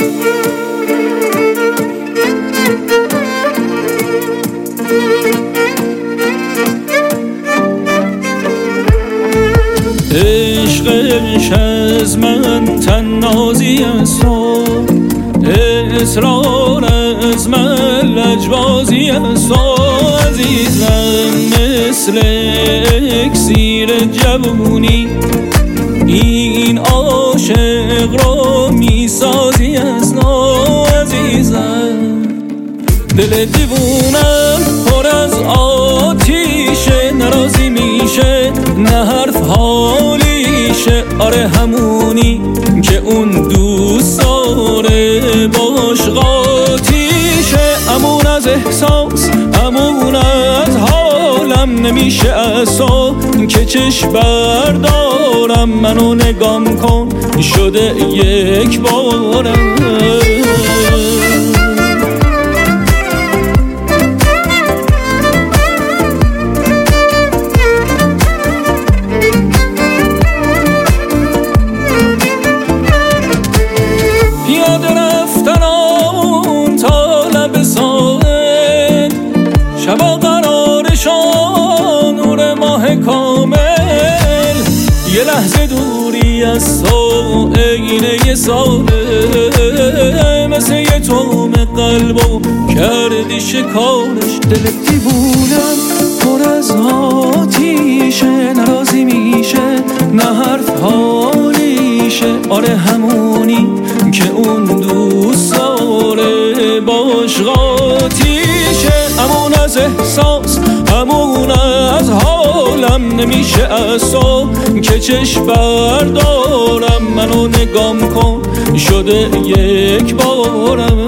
عشقش از من طنازی است و اصرار از من لجبازی است و عزیزم مثل اکسیر جوونی این عاشق رو میسازی است و عزیزم دل دیوونم پر از آتیشه ناراضی میشه نه حرف حالیشه آره همونی که اون دوست داره باش قاطیشه امون از احساس امون از حالم نمیشه اصلا که چشم بردارم منو نگام کن شده یک بارم شبا قرارشان نور ماه کامل یه لحظه دوری از تو عین یه ساله مثل یه توم قلبو کردی شکارش دل دیوونم پر از آتیشه ناراضی میشه نه حرف حالیشه آره همونی که اون دوست داره باش قاطیشه امون از احساس امون از حالم نمیشه اصلا که چشم بردارم منو نگام کن شده یک بارم